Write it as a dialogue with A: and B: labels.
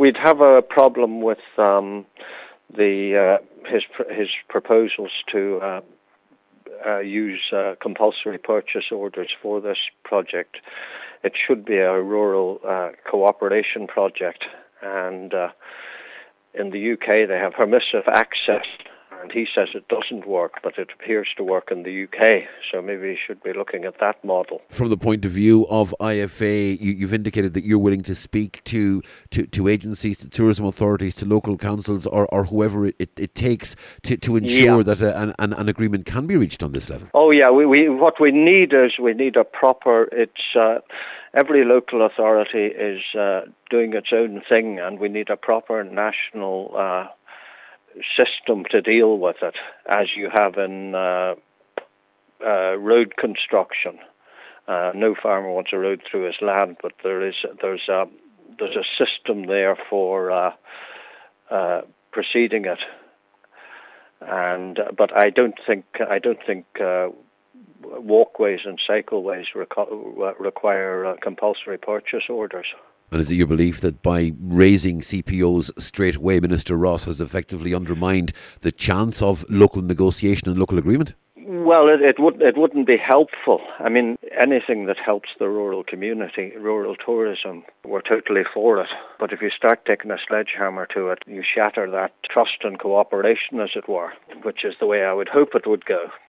A: we'd have a problem with his proposals to use compulsory purchase orders for this project. It should be a rural cooperation project, and in the UK they have permissive access, and he says it doesn't work, but it appears to work in the UK, so maybe he should be looking at that model.
B: From the point of view of IFA, you've indicated that you're willing to speak to agencies, to tourism authorities, to local councils, or whoever it takes to ensure that an agreement can be reached on this level.
A: Oh yeah, what we need is a proper, every local authority is doing its own thing, and we need a proper national system to deal with it, as you have in road construction. No farmer wants a road through his land, but there's a system there for preceding it. But I don't think walkways and cycleways require compulsory purchase orders.
B: And is it your belief that by raising CPOs straight away, Minister Ross has effectively undermined the chance of local negotiation and local agreement?
A: Well, it wouldn't be helpful. I mean, anything that helps the rural community, rural tourism, we're totally for it. But if you start taking a sledgehammer to it, you shatter that trust and cooperation, as it were, which is the way I would hope it would go.